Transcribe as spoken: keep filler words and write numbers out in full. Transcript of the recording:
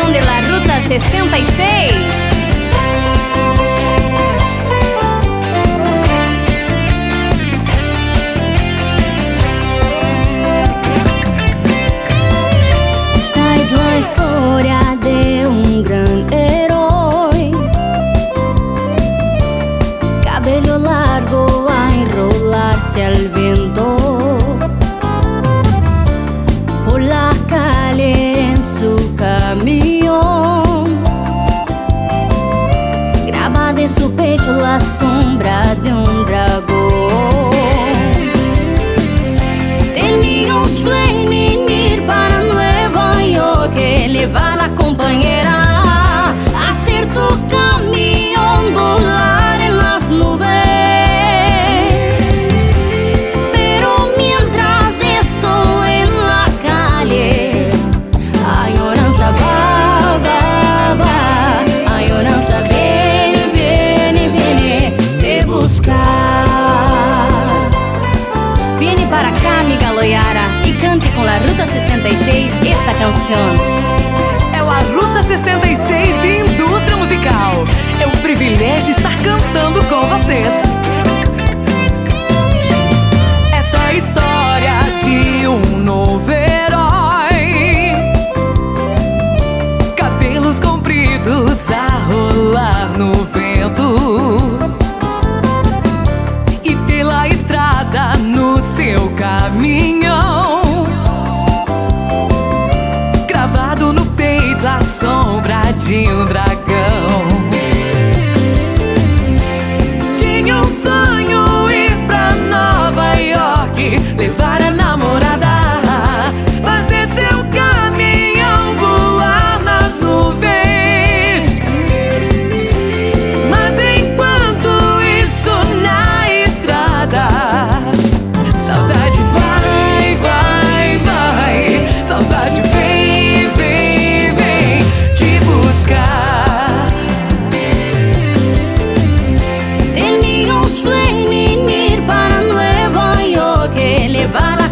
canción de la Ruta sesenta y seis. Esta es la historia de un gran héroe, cabello largo a enrolarse al viento, por la calle en su camión, grabada en su pecho la sombra de un dragón. Tenía un sueño en ir para Nueva York, llevar a la compañera a hacer tu camión volar en las nubes. Pero mientras estoy en la calle, añoranza va, va, va, añoranza viene, viene, viene te buscar. Viene para acá, amiga Loyara, y cante con la Ruta sesenta y seis esta canción. É a Ruta sessenta e seis e Indústria Musical. É um privilégio estar cantando com vocês. Essa é a história de um novo herói, cabelos compridos a rolar no vento, e pela estrada no seu caminhão, gravado no peito a sombra de um dragão. Tinha um sonho ir pra Nova York, levar a namorada, fazer seu caminhão voar nas nuvens. Mas enquanto isso na estrada, saudade vai, vai, vai, saudade vem, vem, vem te buscar. Tenía un sueño en ir para Nueva York, llevar a